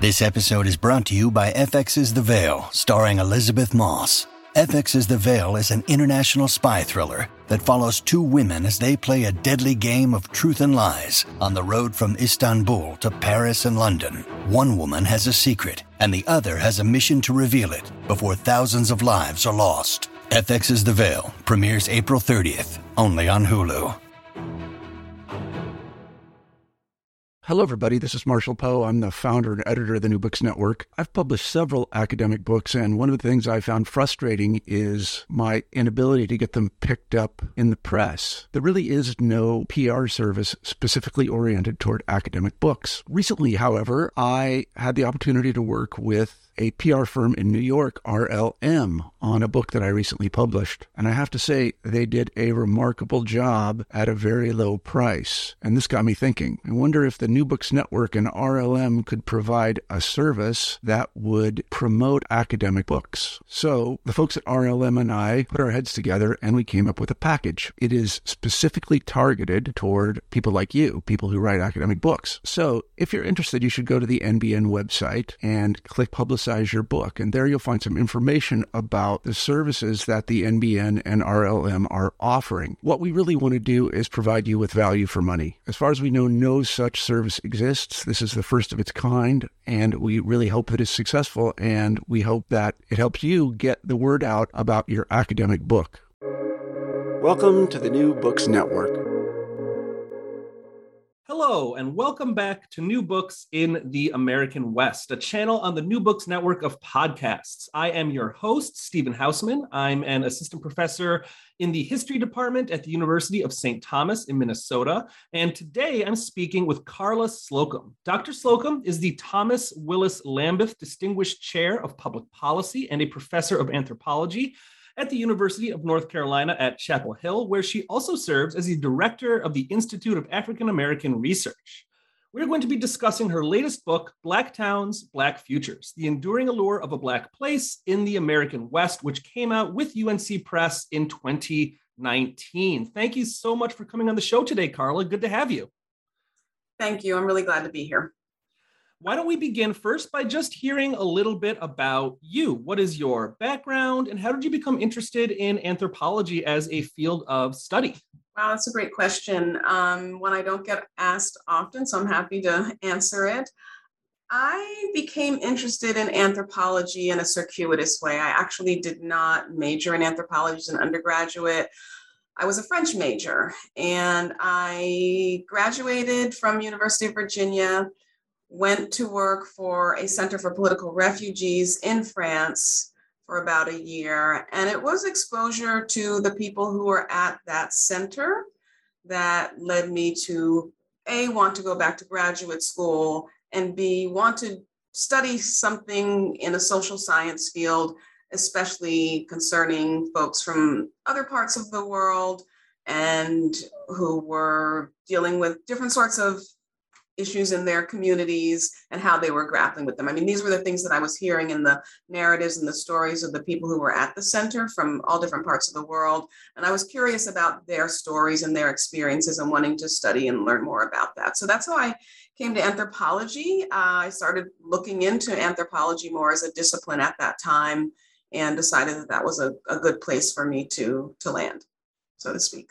This episode is brought to you by FX's The Veil, starring Elizabeth Moss. FX's The Veil is an international spy thriller that follows two women as they play a deadly game of truth and lies on the road from Istanbul to Paris and London. One woman has a secret, and the other has a mission to reveal it before thousands of lives are lost. FX's The Veil premieres April 30th, only on Hulu. Hello, everybody. This is Marshall Poe. I'm the founder and editor of the New Books Network. I've published several academic books, and one of the things I found frustrating is my inability to get them picked up in the press. There really is no PR service specifically oriented toward academic books. Recently, however, I had the opportunity to work with a PR firm in New York, RLM, on a book that I recently published. And I have to say, they did a remarkable job at a very low price. And this got me thinking. I wonder if the New Books Network and RLM could provide a service that would promote academic books. So the folks at RLM and I put our heads together and we came up with a package. It is specifically targeted toward people like you, people who write academic books. So if you're interested, you should go to the NBN website and click Publicize Your Book. And there you'll find some information about the services that the NBN and RLM are offering. What we really want to do is provide you with value for money. As far as we know, no such service exists. This is the first of its kind, and we really hope it is successful, and we hope that it helps you get the word out about your academic book. Welcome to the New Books Network. Hello, and welcome back to New Books in the American West, a channel on the New Books Network of podcasts. I am your host, Stephen Hausman. I'm an assistant professor in the history department at the University of St. Thomas in Minnesota. And today I'm speaking with Carla Slocum. Dr. Slocum is the Thomas Willis Lambeth Distinguished Chair of Public Policy and a professor of anthropology at the University of North Carolina at Chapel Hill, where she also serves as the director of the Institute of African American Research. We're going to be discussing her latest book, Black Towns, Black Futures, The Enduring Allure of a Black Place in the American West, which came out with UNC Press in 2019. Thank you so much for coming on the show today, Carla. Good to have you. Thank you. I'm really glad to be here. Why don't we begin first by just hearing a little bit about you? What is your background and how did you become interested in anthropology as a field of study? Wow, that's a great question. One I don't get asked often, so I'm happy to answer it. I became interested in anthropology in a circuitous way. I actually did not major in anthropology as an undergraduate. I was a French major, and I graduated from University of Virginia, went to work for a Center for Political Refugees in France for about a year. And it was exposure to the people who were at that center that led me to A, want to go back to graduate school, and B, want to study something in a social science field, especially concerning folks from other parts of the world and who were dealing with different sorts of issues in their communities and how they were grappling with them. I mean, these were the things that I was hearing in the narratives and the stories of the people who were at the center from all different parts of the world. And I was curious about their stories and their experiences and wanting to study and learn more about that. So that's how I came to anthropology. I started looking into anthropology more as a discipline at that time and decided that that was a good place for me to land, so to speak.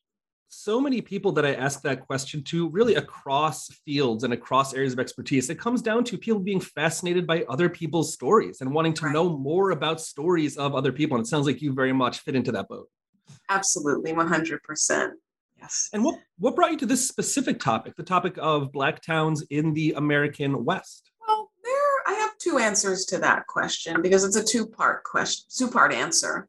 So many people that I ask that question to, really across fields and across areas of expertise, it comes down to people being fascinated by other people's stories and wanting to know more about stories of other people. And it sounds like you very much fit into that boat. Absolutely, 100%. Yes. And what brought you to this specific topic, the topic of Black towns in the American West? Well, I have two answers to that question because it's a two-part answer.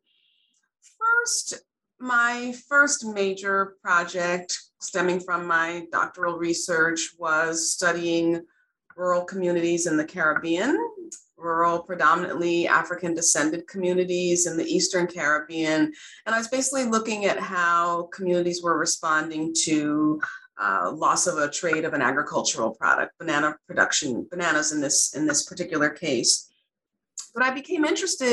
First, my first major project stemming from my doctoral research was studying rural communities in the Caribbean, rural, predominantly African descended communities in the Eastern Caribbean. And I was basically looking at how communities were responding to loss of a trade of an agricultural product, banana production, bananas in this particular case. But I became interested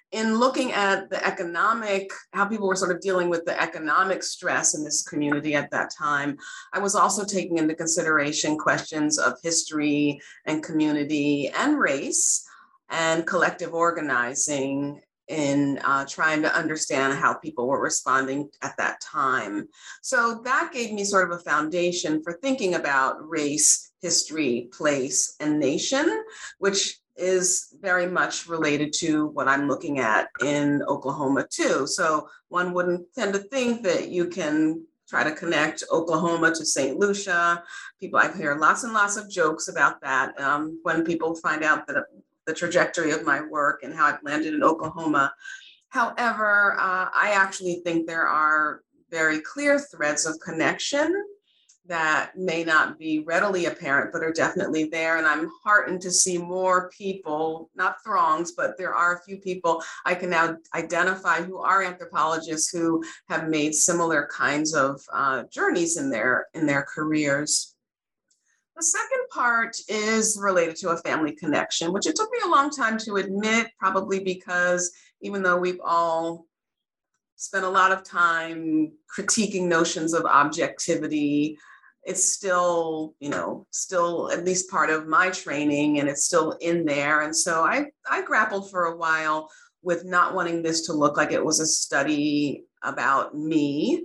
in looking at how people were sort of dealing with the economic stress in this community at that time, I was also taking into consideration questions of history and community and race and collective organizing in trying to understand how people were responding at that time. So that gave me sort of a foundation for thinking about race, history, place, and nation, which is very much related to what I'm looking at in Oklahoma too. So one wouldn't tend to think that you can try to connect Oklahoma to St. Lucia. I hear lots and lots of jokes about that when people find out that the trajectory of my work and how I've landed in Oklahoma. However, I actually think there are very clear threads of connection that may not be readily apparent, but are definitely there. And I'm heartened to see more people, not throngs, but there are a few people I can now identify who are anthropologists who have made similar kinds of journeys in their careers. The second part is related to a family connection, which it took me a long time to admit, probably because even though we've all spent a lot of time critiquing notions of objectivity, it's still, still at least part of my training, and it's still in there. And so I grappled for a while with not wanting this to look like it was a study about me.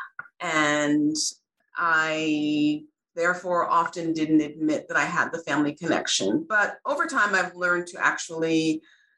And I therefore often didn't admit that I had the family connection. But over time, I've learned to actually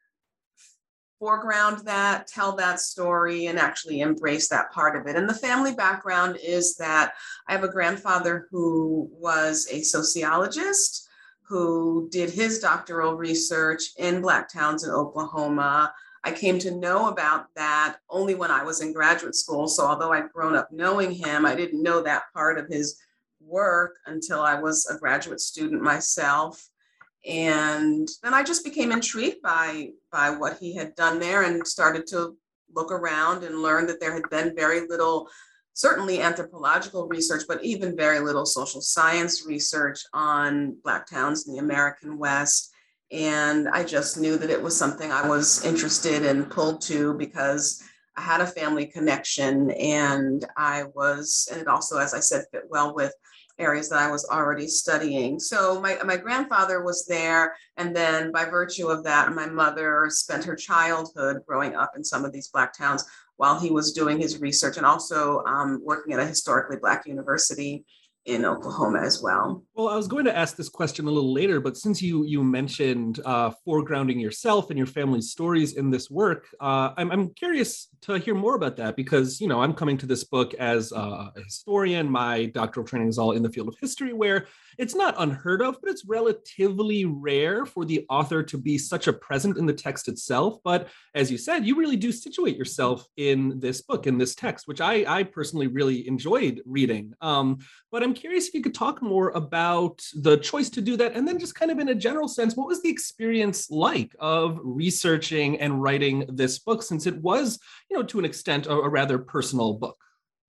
foreground that, tell that story, and actually embrace that part of it. And the family background is that I have a grandfather who was a sociologist who did his doctoral research in Black towns in Oklahoma. I came to know about that only when I was in graduate school. So although I'd grown up knowing him, I didn't know that part of his work until I was a graduate student myself. And then I just became intrigued by what he had done there and started to look around and learn that there had been very little, certainly anthropological research, but even very little social science research on Black towns in the American West. And I just knew that it was something I was interested and pulled to because I had a family connection, and it also, as I said, fit well with areas that I was already studying. So my grandfather was there. And then by virtue of that, my mother spent her childhood growing up in some of these Black towns while he was doing his research, and also working at a historically Black university in Oklahoma as well. Well, I was going to ask this question a little later, but since you mentioned foregrounding yourself and your family's stories in this work, I'm curious to hear more about that because, I'm coming to this book as a historian. My doctoral training is all in the field of history, where it's not unheard of, but it's relatively rare for the author to be such a present in the text itself. But as you said, you really do situate yourself in this book, in this text, which I personally really enjoyed reading. But I'm curious if you could talk more about the choice to do that. And then just kind of in a general sense, what was the experience like of researching and writing this book, since it was, to an extent, a rather personal book?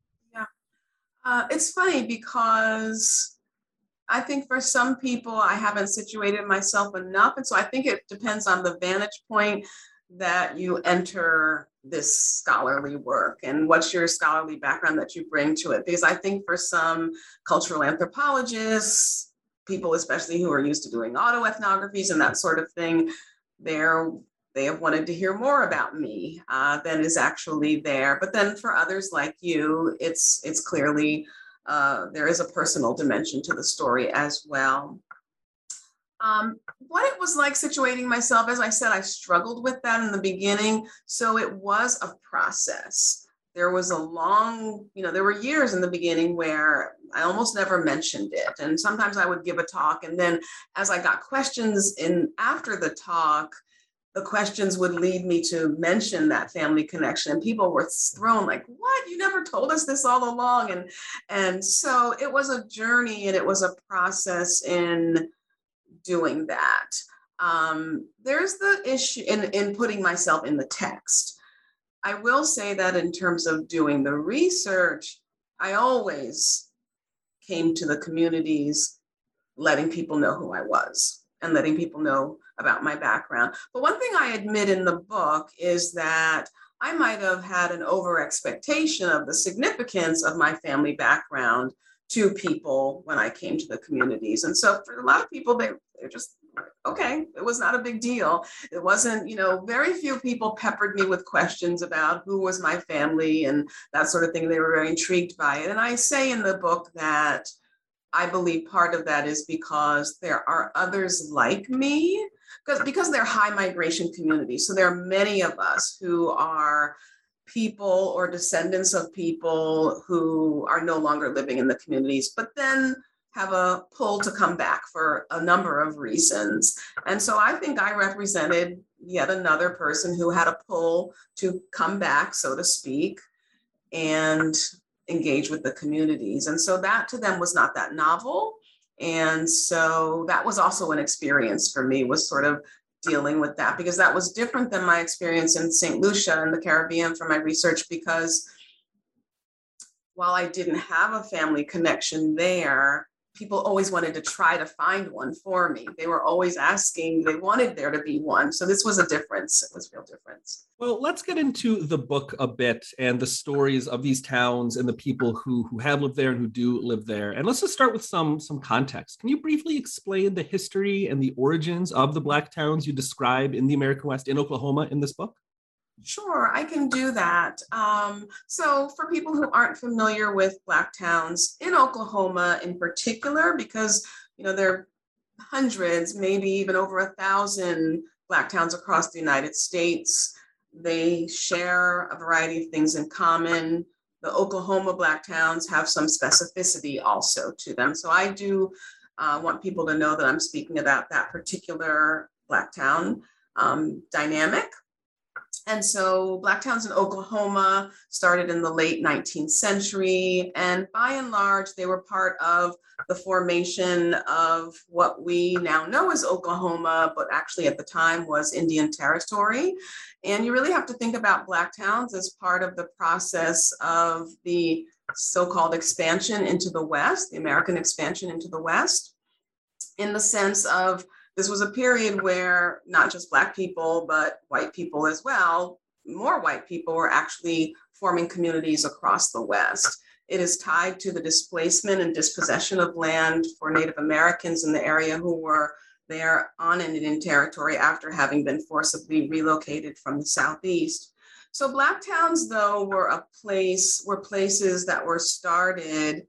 Yeah, it's funny because I think for some people, I haven't situated myself enough. And so I think it depends on the vantage point that you enter this scholarly work and what's your scholarly background that you bring to it. Because I think for some cultural anthropologists, people especially who are used to doing autoethnographies and that sort of thing, they have wanted to hear more about me than is actually there. But then for others like you, it's clearly, there is a personal dimension to the story as well. What it was like situating myself, as I said, I struggled with that in the beginning. So it was a process. There was there were years in the beginning where I almost never mentioned it. And sometimes I would give a talk. And then as I got questions after the talk, the questions would lead me to mention that family connection. And people were thrown like, what? You never told us this all along. And so it was a journey and it was a process in doing that. There's the issue in putting myself in the text. I will say that in terms of doing the research, I always came to the communities letting people know who I was. and letting people know about my background. But one thing I admit in the book is that I might have had an over expectation of the significance of my family background to people when I came to the communities. And so for a lot of people, they're just, okay, it was not a big deal. It wasn't, very few people peppered me with questions about who was my family and that sort of thing. They were very intrigued by it. And I say in the book that I believe part of that is because there are others like me, because they're high migration communities. So there are many of us who are people or descendants of people who are no longer living in the communities, but then have a pull to come back for a number of reasons. And so I think I represented yet another person who had a pull to come back, so to speak, and engage with the communities. And so that to them was not that novel. And so that was also an experience for me, was sort of dealing with that, because that was different than my experience in St. Lucia in the Caribbean for my research, because while I didn't have a family connection there, people always wanted to try to find one for me. They were always asking, they wanted there to be one. So this was a difference. It was a real difference. Well, let's get into the book a bit and the stories of these towns and the people who have lived there and who do live there. And let's just start with some context. Can you briefly explain the history and the origins of the Black towns you describe in the American West in Oklahoma in this book? Sure, I can do that. So for people who aren't familiar with Black towns in Oklahoma in particular, because there are hundreds, maybe even over 1,000 Black towns across the United States. They share a variety of things in common. The Oklahoma Black towns have some specificity also to them. So I do want people to know that I'm speaking about that particular Black town dynamic. And so Black towns in Oklahoma started in the late 19th century, and by and large, they were part of the formation of what we now know as Oklahoma, but actually at the time was Indian Territory. And you really have to think about Black towns as part of the process of the so-called expansion into the West, the American expansion into the West, in the sense of this was a period where not just Black people, but white people as well, more white people were actually forming communities across the West. It is tied to the displacement and dispossession of land for Native Americans in the area who were there on Indian territory after having been forcibly relocated from the Southeast. So Black towns, though, were places that were started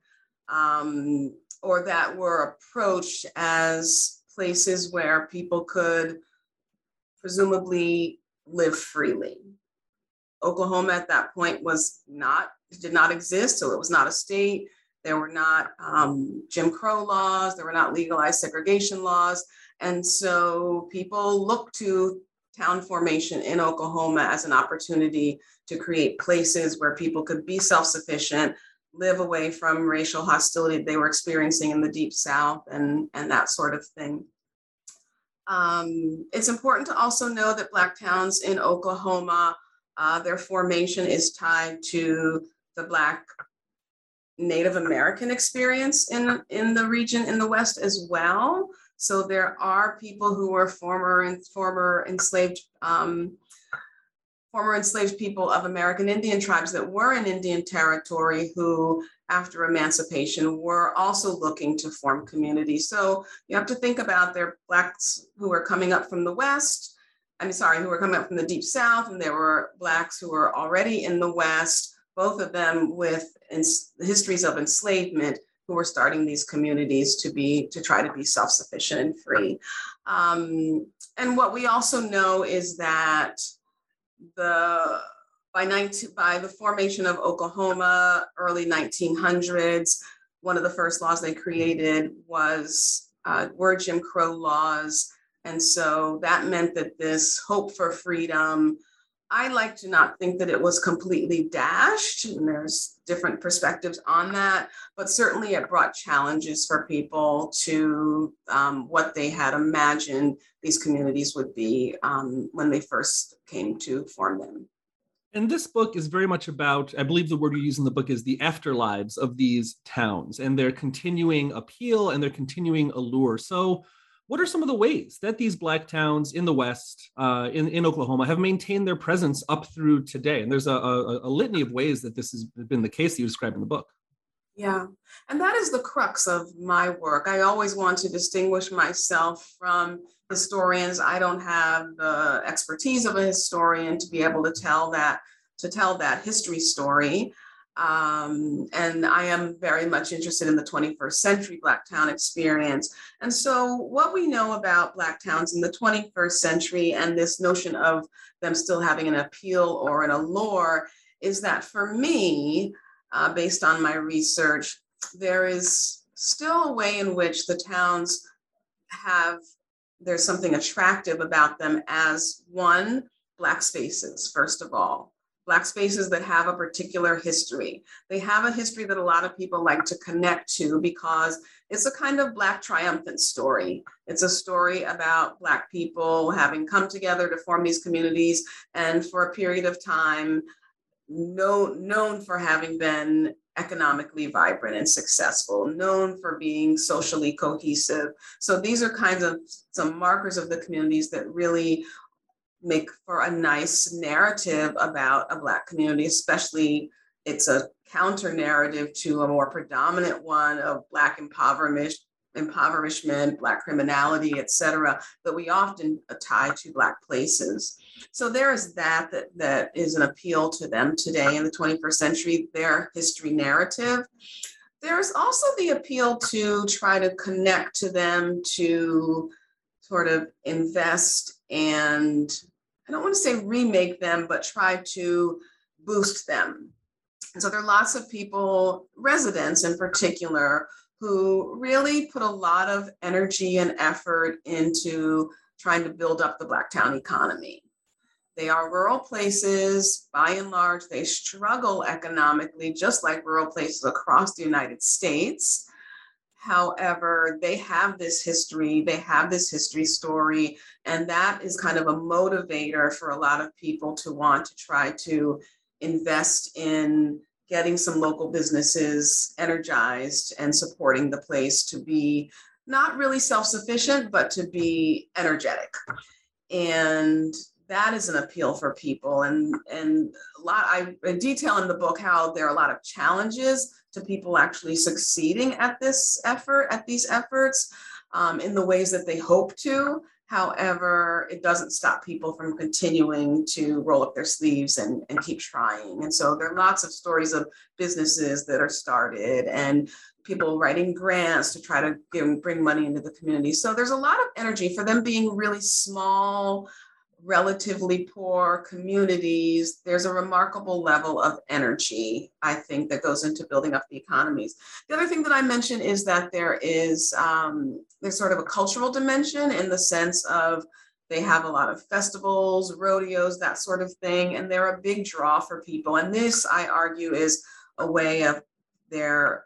or that were approached as places where people could presumably live freely. Oklahoma at that point did not exist, so it was not a state. There were not Jim Crow laws, there were not legalized segregation laws. And so people looked to town formation in Oklahoma as an opportunity to create places where people could be self-sufficient, live away from racial hostility they were experiencing in the Deep South and that sort of thing. It's important to also know that Black towns in Oklahoma, their formation is tied to the Black Native American experience in the region in the West as well. So there are people who were former enslaved people of American Indian tribes that were in Indian territory who, after emancipation, were also looking to form communities. So you have to think about there are Blacks who were coming up from the West, who were coming up from the Deep South, and there were Blacks who were already in the West, both of them with histories of enslavement, who were starting these communities to try to be self-sufficient and free. And what we also know is that by the formation of Oklahoma, early 1900s, one of the first laws they created were Jim Crow laws. And so that meant that this hope for freedom, I like to not think that it was completely dashed, and there's different perspectives on that, but certainly it brought challenges for people to what they had imagined these communities would be when they first came to form them. And this book is very much about, I believe the word you use in the book is the afterlives of these towns and their continuing appeal and their continuing allure. So What are some of the ways that these Black towns in the West, in Oklahoma, have maintained their presence up through today? And there's a litany of ways that this has been the case that you describe in the book. Yeah, and that is the crux of my work. I always want to distinguish myself from historians. I don't have the expertise of a historian to be able to tell that history story. And I am very much interested in the 21st century Black town experience. And so what we know about Black towns in the 21st century and this notion of them still having an appeal or an allure is that for me, based on my research, there is still a way in which the towns there's something attractive about them as one, Black spaces, first of all. Black spaces that have a particular history. They have a history that a lot of people like to connect to because it's a kind of Black triumphant story. It's a story about Black people having come together to form these communities and for a period of time known for having been economically vibrant and successful, known for being socially cohesive. So these are kinds of some markers of the communities that really make for a nice narrative about a Black community, especially it's a counter narrative to a more predominant one of Black impoverishment, Black criminality, et cetera, that we often tie to Black places. So there is that is an appeal to them today in the 21st century, their history narrative. There's also the appeal to try to connect to them, to sort of invest and I don't want to say remake them, but try to boost them. And so there are lots of people, residents in particular, who really put a lot of energy and effort into trying to build up the Black town economy. They are rural places, by and large, they struggle economically, just like rural places across the United States. However, they have this history story, and that is kind of a motivator for a lot of people to want to try to invest in getting some local businesses energized and supporting the place to be not really self-sufficient, but to be energetic. And that is an appeal for people. And I detail in the book how there are a lot of challenges to people actually succeeding at these efforts in the ways that they hope to. However, it doesn't stop people from continuing to roll up their sleeves and keep trying. And so there are lots of stories of businesses that are started and people writing grants to try to bring money into the community. So there's a lot of energy for them being really small, relatively poor communities. There's a remarkable level of energy, I think, that goes into building up the economies. The other thing that I mentioned is that there's sort of a cultural dimension in the sense of they have a lot of festivals, rodeos, that sort of thing, and they're a big draw for people. And this, I argue, is a way of their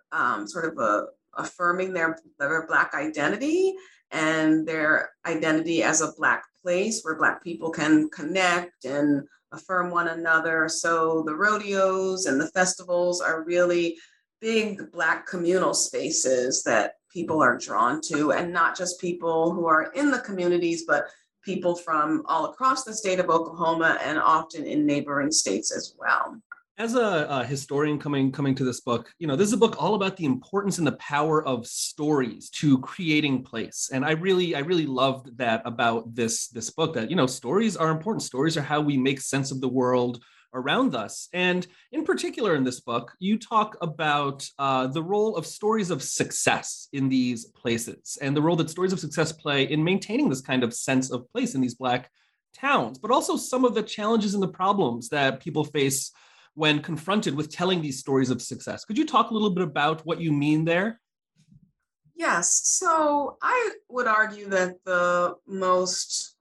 affirming their Black identity and their identity as a Black place where Black people can connect and affirm one another. So the rodeos and the festivals are really big Black communal spaces that people are drawn to, and not just people who are in the communities, but people from all across the state of Oklahoma and often in neighboring states as well. As a historian coming to this book, this is a book all about the importance and the power of stories to creating place. And I really loved that about this book, that, stories are important. Stories are how we make sense of the world around us. And in particular in this book, you talk about the role of stories of success in these places and the role that stories of success play in maintaining this kind of sense of place in these Black towns, but also some of the challenges and the problems that people face when confronted with telling these stories of success. Could you talk a little bit about what you mean there? Yes. So I would argue that the most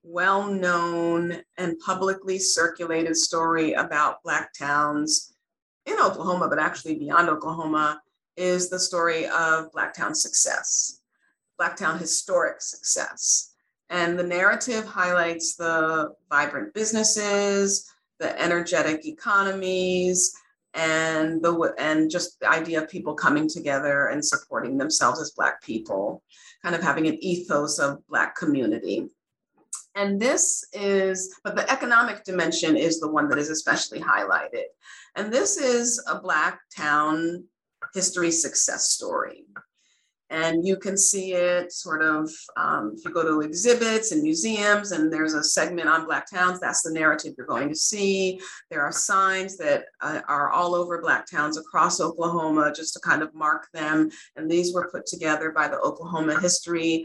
well-known and publicly circulated story about Black towns in Oklahoma, but actually beyond Oklahoma, is the story of Black town success, Black town historic success. And the narrative highlights the vibrant businesses, the energetic economies, and just the idea of people coming together and supporting themselves as Black people, kind of having an ethos of Black community. And but the economic dimension is the one that is especially highlighted. And this is a Black town history success story. And you can see it sort of, if you go to exhibits and museums and there's a segment on Black towns, that's the narrative you're going to see. There are signs that are all over Black towns across Oklahoma just to kind of mark them. And these were put together by the Oklahoma History,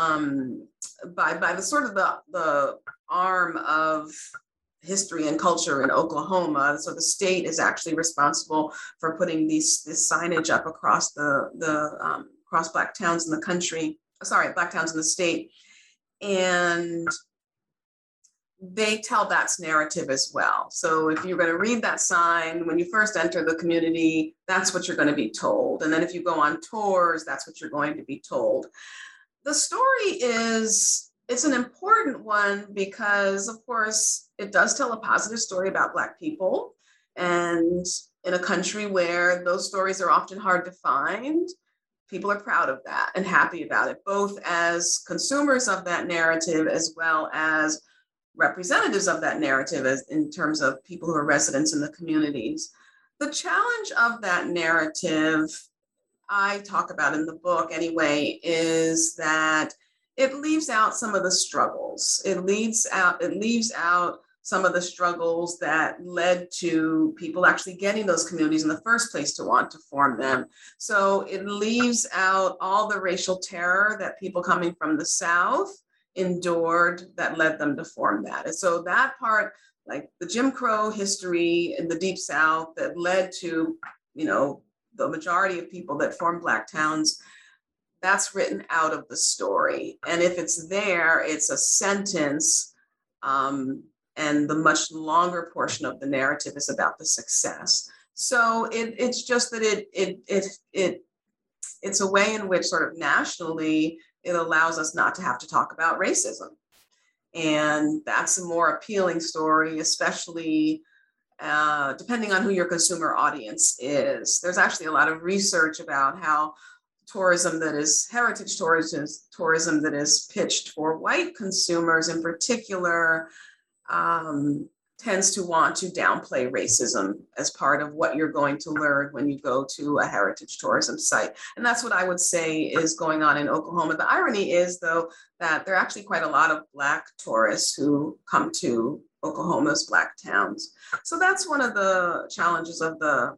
by the sort of the arm of history and culture in Oklahoma. So the state is actually responsible for putting this signage up across across Black towns in the country, Black towns in the state. And they tell that narrative as well. So if you're going to read that sign, when you first enter the community, that's what you're going to be told. And then if you go on tours, that's what you're going to be told. The story it's an important one because, of course, it does tell a positive story about Black people. And in a country where those stories are often hard to find, people are proud of that and happy about it, both as consumers of that narrative as well as representatives of that narrative in terms of people who are residents in the communities. The challenge of that narrative, I talk about in the book anyway, is that it leaves out some of the struggles. It leaves out some of the struggles that led to people actually getting those communities in the first place to want to form them. So it leaves out all the racial terror that people coming from the South endured that led them to form that. And so that part, like the Jim Crow history in the Deep South that led to, the majority of people that formed Black towns, that's written out of the story. And if it's there, it's a sentence, and the much longer portion of the narrative is about the success. So it's just that it's a way in which sort of nationally it allows us not to have to talk about racism. And that's a more appealing story, especially depending on who your consumer audience is. There's actually a lot of research about how tourism that is heritage tourism that is pitched for white consumers in particular tends to want to downplay racism as part of what you're going to learn when you go to a heritage tourism site. And that's what I would say is going on in Oklahoma. The irony is, though, that there are actually quite a lot of Black tourists who come to Oklahoma's Black towns. So that's one of the challenges of the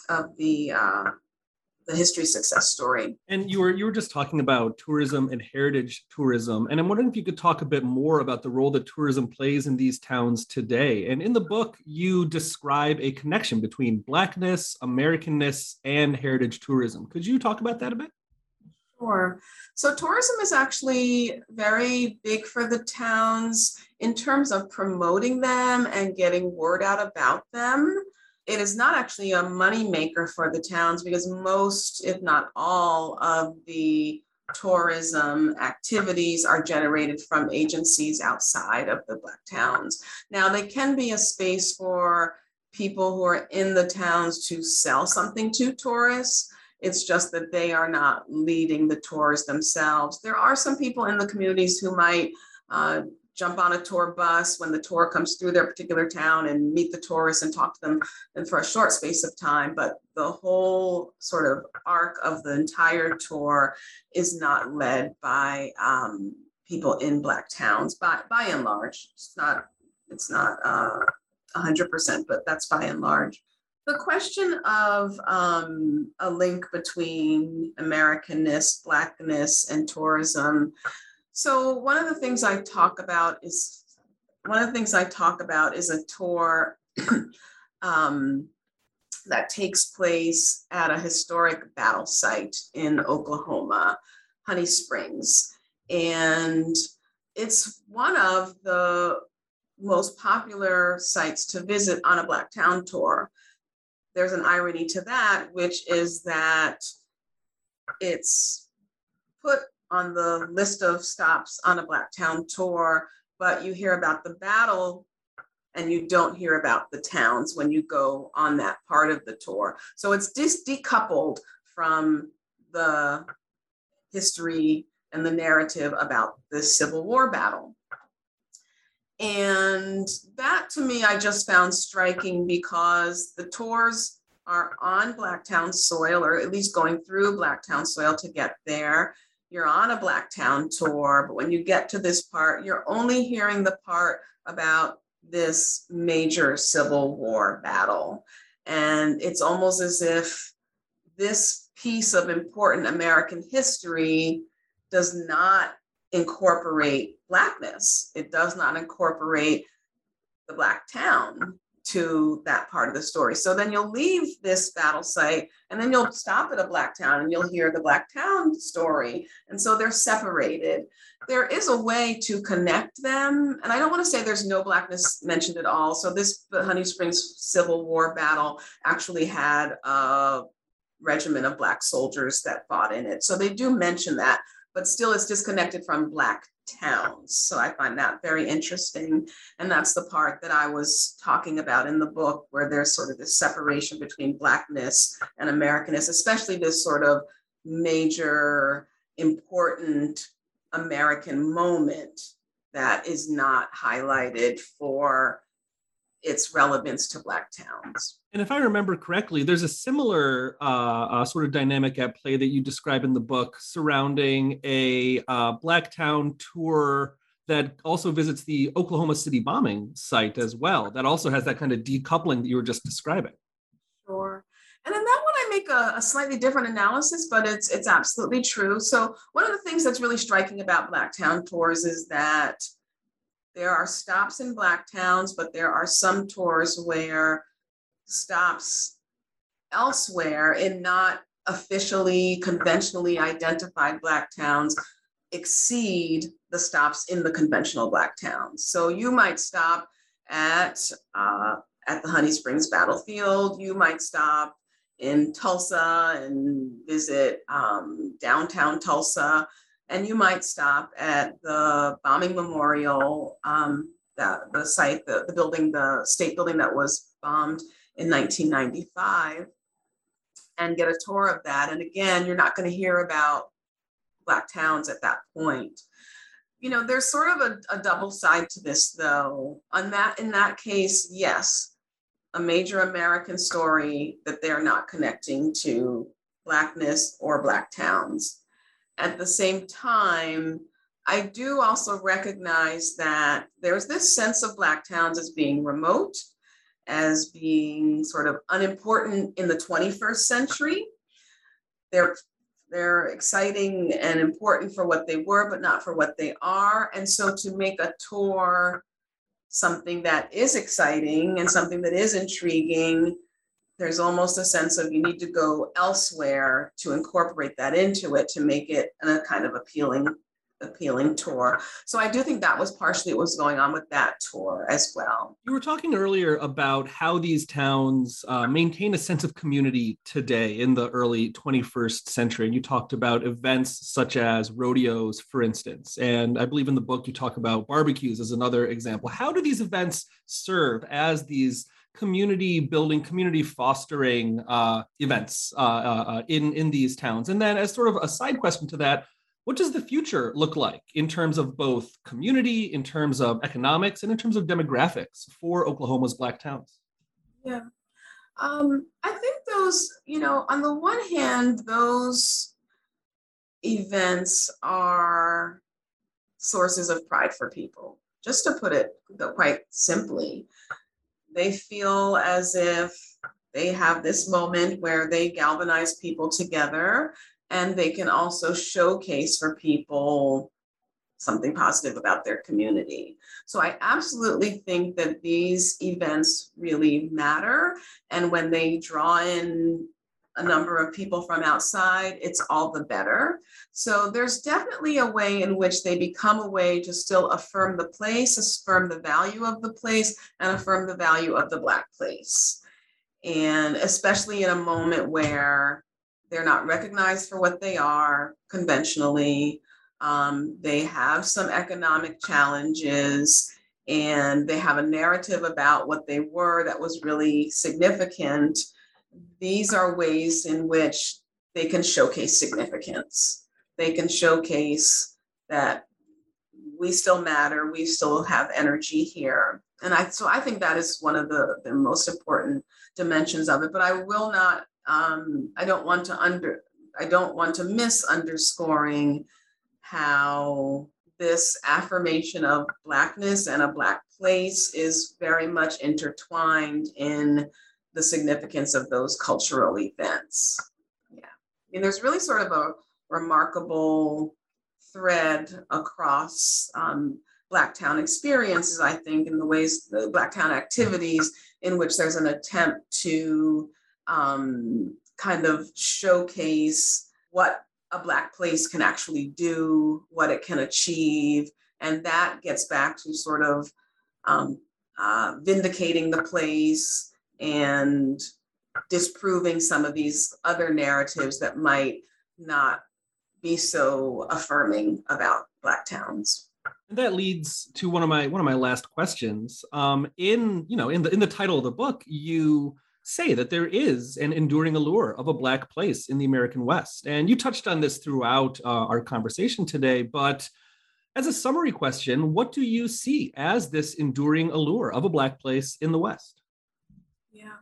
history success story. And you were just talking about tourism and heritage tourism. And I'm wondering if you could talk a bit more about the role that tourism plays in these towns today. And in the book, you describe a connection between Blackness, Americanness, and heritage tourism. Could you talk about that a bit? Sure. So tourism is actually very big for the towns in terms of promoting them and getting word out about them. It is not actually a moneymaker for the towns because most, if not all, of the tourism activities are generated from agencies outside of the Black towns. Now, they can be a space for people who are in the towns to sell something to tourists. It's just that they are not leading the tours themselves. There are some people in the communities who might jump on a tour bus when the tour comes through their particular town and meet the tourists and talk to them and for a short space of time. But the whole sort of arc of the entire tour is not led by people in Black towns, by and large. It's not 100%, but that's by and large. The question of a link between Americanness, Blackness, and tourism. So one of the things I talk about is a tour that takes place at a historic battle site in Oklahoma, Honey Springs. And it's one of the most popular sites to visit on a Black town tour. There's an irony to that, which is that it's put on the list of stops on a Black town tour, but you hear about the battle and you don't hear about the towns when you go on that part of the tour. So it's just decoupled from the history and the narrative about the Civil War battle. And that, to me, I just found striking, because the tours are on Blacktown soil, or at least going through Blacktown soil to get there. You're on a Blacktown tour, but when you get to this part, you're only hearing the part about this major Civil War battle. And it's almost as if this piece of important American history does not incorporate Blackness. It does not incorporate the Black town to that part of the story. So then you'll leave this battle site, and then you'll stop at a Black town and you'll hear the Black town story. And so they're separated. There is a way to connect them. And I don't want to say there's no Blackness mentioned at all. So the Honey Springs Civil War battle actually had a regiment of Black soldiers that fought in it. So they do mention that, but still it's disconnected from Black towns. So I find that very interesting. And that's the part that I was talking about in the book, where there's sort of this separation between Blackness and Americanness, especially this sort of major, important American moment that is not highlighted for its relevance to Black towns. And if I remember correctly, there's a similar sort of dynamic at play that you describe in the book surrounding a Blacktown tour that also visits the Oklahoma City bombing site as well. That also has that kind of decoupling that you were just describing. Sure. And in that one, I make a slightly different analysis, but it's absolutely true. So one of the things that's really striking about Blacktown tours is that there are stops in Black towns, but there are some tours where stops elsewhere in not officially, conventionally identified Black towns exceed the stops in the conventional Black towns. So you might stop at the Honey Springs battlefield. You might stop in Tulsa and visit downtown Tulsa. And you might stop at the bombing memorial, the site, the building, the state building that was bombed in 1995, and get a tour of that. And again, you're not going to hear about Black towns at that point. You know, there's sort of a double side to this, though. In that case, yes, a major American story that they're not connecting to Blackness or Black towns. At the same time, I do also recognize that there's this sense of Black towns as being remote, as being sort of unimportant in the 21st century. They're exciting and important for what they were, but not for what they are. And so to make a tour something that is exciting and something that is intriguing, there's almost a sense of you need to go elsewhere to incorporate that into it to make it a kind of appealing tour. So I do think that was partially what was going on with that tour as well. You were talking earlier about how these towns maintain a sense of community today in the early 21st century. And you talked about events such as rodeos, for instance. And I believe in the book you talk about barbecues as another example. How do these events serve as these community building, community fostering events in these towns? And then as sort of a side question to that, what does the future look like in terms of both community, in terms of economics, and in terms of demographics for Oklahoma's Black towns? Yeah, I think those, on the one hand, those events are sources of pride for people. Just to put it quite simply, they feel as if they have this moment where they galvanize people together, and they can also showcase for people something positive about their community. So I absolutely think that these events really matter. And when they draw in a number of people from outside, it's all the better. So there's definitely a way in which they become a way to still affirm the place, affirm the value of the place, and affirm the value of the Black place. And especially in a moment where they're not recognized for what they are conventionally. They have some economic challenges, and they have a narrative about what they were that was really significant, these are ways in which they can showcase significance. They can showcase that we still matter, we still have energy here. And I think that is one of the most important dimensions of it. But I will not, I don't want to miss underscoring how this affirmation of Blackness and a Black place is very much intertwined in the significance of those cultural events. Yeah. I mean, there's really sort of a remarkable thread across Blacktown experiences, I think, in the ways, the Blacktown activities, in which there's an attempt to kind of showcase what a Black place can actually do, what it can achieve. And that gets back to sort of vindicating the place and disproving some of these other narratives that might not be so affirming about Black towns. And that leads to one of my last questions. In the title of the book, you say that there is an enduring allure of a Black place in the American West. And you touched on this throughout our conversation today, but as a summary question, what do you see as this enduring allure of a Black place in the West? Yeah.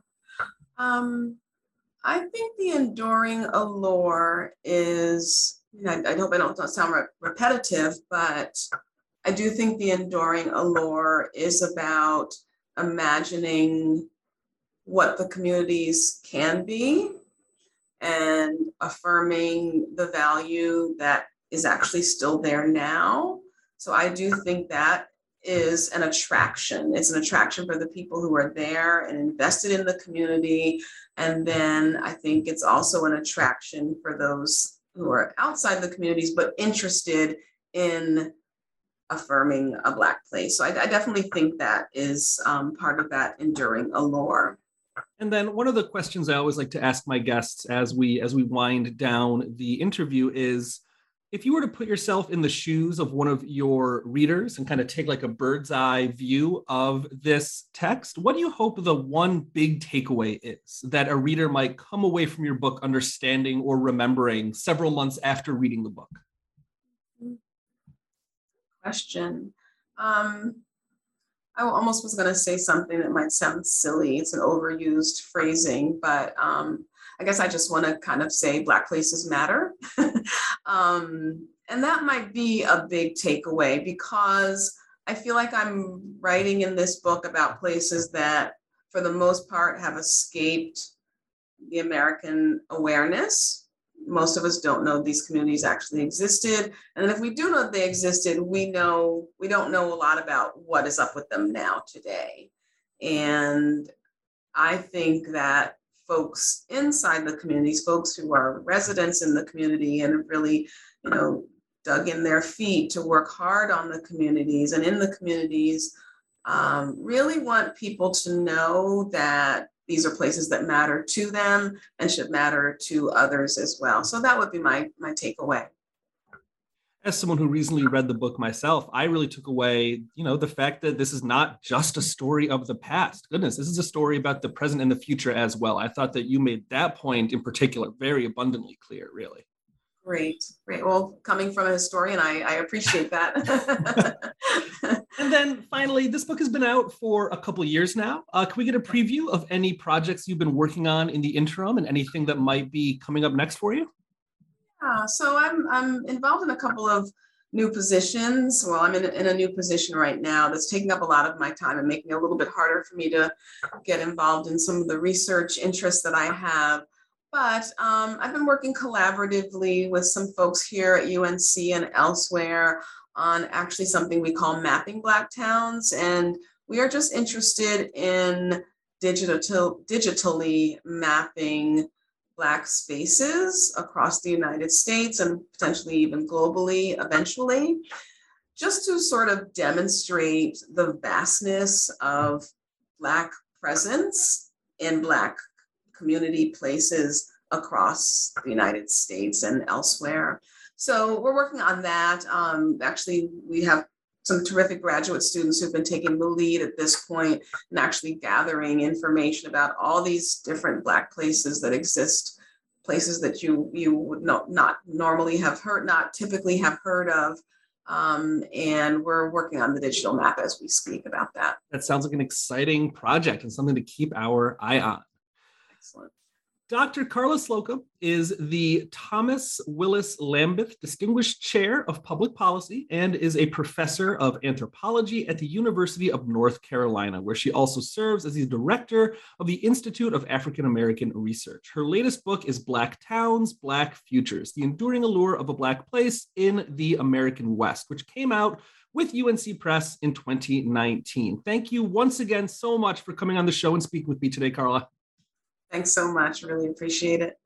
I think the enduring allure is, I hope I don't sound repetitive, but I do think the enduring allure is about imagining what the communities can be and affirming the value that is actually still there now. So I do think that is an attraction. It's an attraction for the people who are there and invested in the community. And then I think it's also an attraction for those who are outside the communities, but interested in affirming a Black place. So I definitely think that is part of that enduring allure. And then one of the questions I always like to ask my guests as we wind down the interview is, if you were to put yourself in the shoes of one of your readers and kind of take like a bird's eye view of this text, what do you hope the one big takeaway is that a reader might come away from your book understanding or remembering several months after reading the book? Question. I almost was going to say something that might sound silly. It's an overused phrasing, but I guess I just want to kind of say Black places matter. And that might be a big takeaway, because I feel like I'm writing in this book about places that, for the most part, have escaped the American awareness. Most of us don't know these communities actually existed. And if we do know they existed, we don't know a lot about what is up with them now today. And I think that folks inside the communities, folks who are residents in the community and have really, dug in their feet to work hard on the communities and in the communities, really want people to know that these are places that matter to them and should matter to others as well. So that would be my takeaway. As someone who recently read the book myself, I really took away, the fact that this is not just a story of the past. Goodness, this is a story about the present and the future as well. I thought that you made that point in particular very abundantly clear, really. Great. Well, coming from a historian, I appreciate that. And then finally, this book has been out for a couple of years now. Can we get a preview of any projects you've been working on in the interim and anything that might be coming up next for you? Yeah, so I'm involved in a couple of new positions. Well, I'm in a new position right now that's taking up a lot of my time and making it a little bit harder for me to get involved in some of the research interests that I have. But I've been working collaboratively with some folks here at UNC and elsewhere on actually something we call Mapping Black Towns. And we are just interested in digitally mapping Black spaces across the United States and potentially even globally eventually, just to sort of demonstrate the vastness of Black presence in Black community places across the United States and elsewhere. So we're working on that. Actually, we have some terrific graduate students who've been taking the lead at this point and actually gathering information about all these different Black places that exist, places that you would not normally have heard, not typically have heard of. And we're working on the digital map as we speak about that. That sounds like an exciting project and something to keep our eye on. Excellent. Dr. Carla Slocum is the Thomas Willis Lambeth Distinguished Chair of Public Policy and is a professor of anthropology at the University of North Carolina, where she also serves as the director of the Institute of African American Research. Her latest book is Black Towns, Black Futures: The Enduring Allure of a Black Place in the American West, which came out with UNC Press in 2019. Thank you once again so much for coming on the show and speaking with me today, Carla. Thanks so much. Really appreciate it.